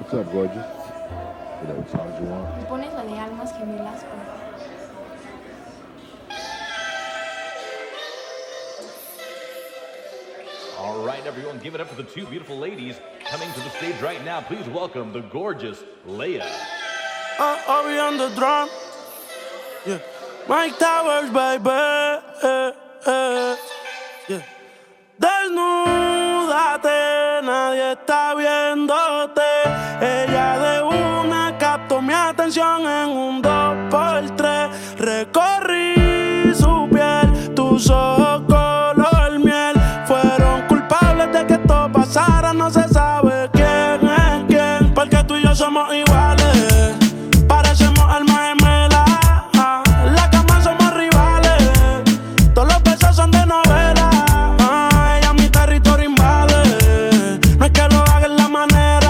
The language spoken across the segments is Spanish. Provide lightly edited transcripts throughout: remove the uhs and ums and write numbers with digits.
What's up, gorgeous? You know what songs you want? Me pones la de Almas Gemelas, por favor. All right, everyone, give it up for the two beautiful ladies coming to the stage right now. Please welcome the gorgeous Leia. I'll be on the drum. Yeah. Mike Towers, baby. Yeah. Desnúdate, nadie está viéndote. Ella de una captó mi atención en un 2x3. Recorrí su piel, tus ojos color miel. Fueron culpables de que esto pasara, no se sabe quién es quién. Porque tú y yo somos iguales, parecemos almas gemelas. La cama somos rivales, todos los besos son de novela. Ella mi territorio invade, no es que lo haga en la manera.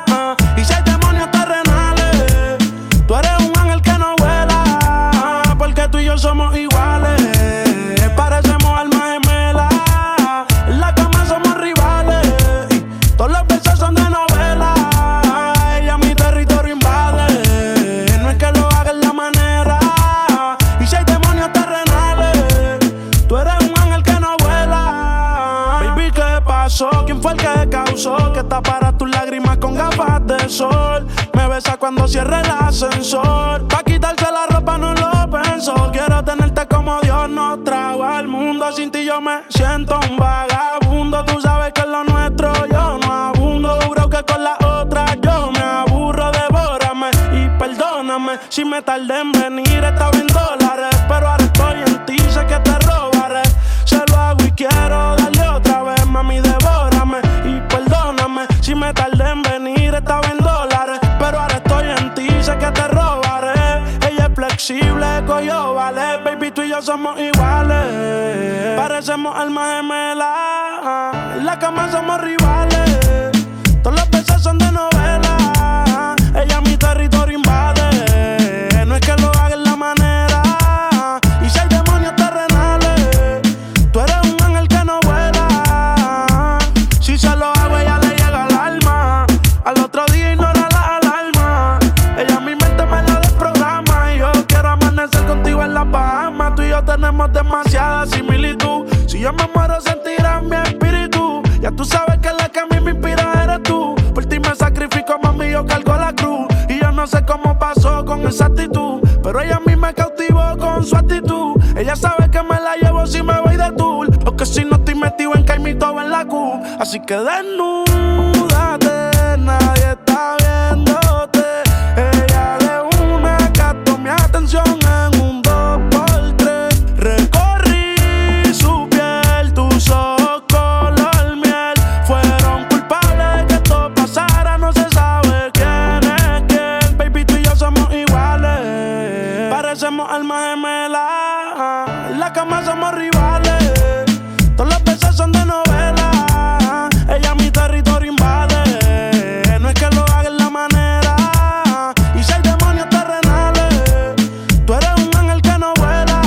Y si hay demonios terrenales, tú eres un ángel que no vuela. Porque tú y yo somos iguales, parecemos almas gemelas. La cama somos rivales, todos los besos son de novela. Ella mi territorio invade, no es que lo haga en la manera. Y si hay demonios terrenales, tú eres un ángel que no vuela. Baby, ¿qué pasó? ¿Quién fue el que causó que taparas tus lágrimas con gafas de sol? Me besa cuando cierre el ascensor. Pa' quitarse la ropa no lo pensó. Quiero tenerte como Dios nos trajo al mundo. Sin ti yo me siento un vagabundo. Tú sabes que es lo nuestro, yo no abundo. Juro que con la otra yo me aburro. Devórame y perdóname si me tardé en venir. Estaba en dólares, pero ahora estoy en ti. Sé que te robaré, se lo hago y quiero darle otra vez. Mami, devórame y perdóname si me tardé en venir. Estaba en dólares, pero ahora estoy en ti. Sé que te robaré. Ella es flexible, coyo vale. Baby, tú y yo somos iguales, parecemos almas gemelas. En la cama somos rivales, todos los besos son de novela. Ella mi territorio invade, no es que lo haga en la manera. Y si hay demonios terrenales, tú eres un ángel que no vuela. Si se lo hago, ella le llega al alma. Al otro día ignora la alarma. Ella mi mente me la desprograma. Y yo quiero amanecer contigo en la Bahamas. Tú y yo tenemos demasiada similitud. Si yo me muero, sentirás mi espíritu. Ya tú sabes que la que a mí me inspira eres tú. Por ti me sacrifico, mami, yo cargo la cruz. Y yo no sé cómo pasó con esa actitud, pero ella a mí me cautivó con su actitud. Ella sabe que me la llevo si me voy de tour, o que si no estoy metido en Caimito o en la Q. Así que desnúdate, nadie está viéndote. Ella de una captó mi atención en un 2x3. Recorrí su piel, tus ojos color miel. Fueron culpables de que esto pasara, no se sabe quién es quién. Baby, tú y yo somos iguales, parecemos almas gemelas. En la cama somos rivales, todos los besos son de novela. Ella mi territorio invade, no es que lo haga en la manera. Y si hay demonios terrenales, tú eres un ángel que no vuela.